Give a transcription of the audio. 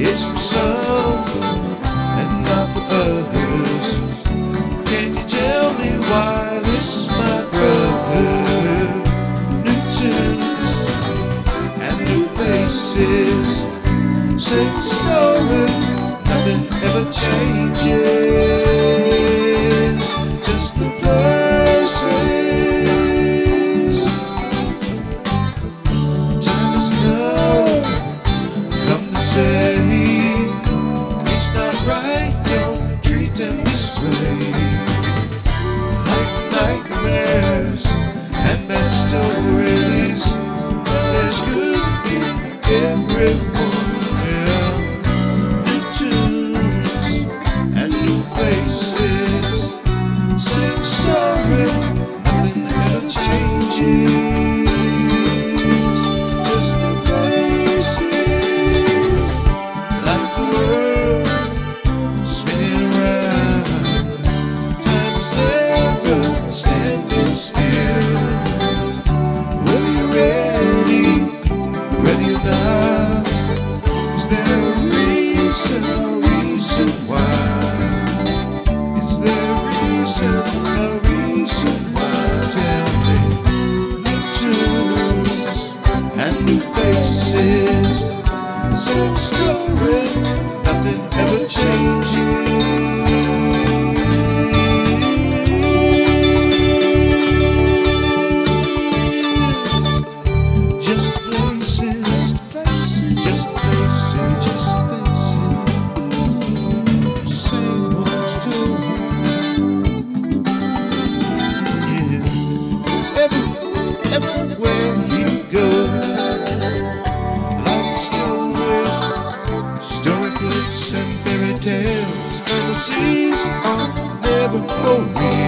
It's for some and not for others. Can you tell me why this, my brother? New tunes and new faces, same story, nothing ever changes, just the places. Time is love, come to say it's not right, don't treat them this way. Like nightmares and bad stories, there's good in everyone. New tunes and new faces, same story, nothing ever changes, just the places. Like the world spinning around, time's never standing still. Whether you're ready or not, is there a reason why? Is there a reason why? Tell me. New tunes and new faces, same story, nothing ever changes. Just places, just faces, same old story. Yeah. Everywhere you go, like story clips and fairy tales, fantasies are never for real.